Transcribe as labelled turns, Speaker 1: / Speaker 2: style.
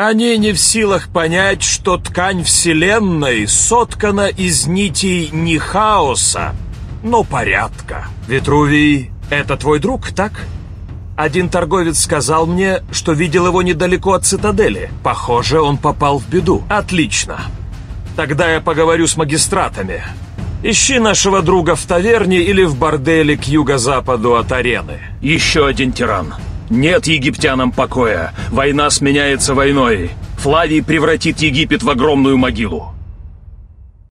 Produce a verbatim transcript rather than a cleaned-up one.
Speaker 1: Они не в силах понять, что ткань Вселенной соткана из нитей не хаоса, но порядка. Витрувий — это твой друг, так? Один торговец сказал мне, что видел его недалеко от цитадели. Похоже, он попал в беду. Отлично. Тогда я поговорю с магистратами. Ищи нашего друга в таверне или в борделе к юго-западу от арены.
Speaker 2: Еще один тиран. Нет египтянам покоя. Война сменяется войной. Флавий превратит Египет в огромную могилу.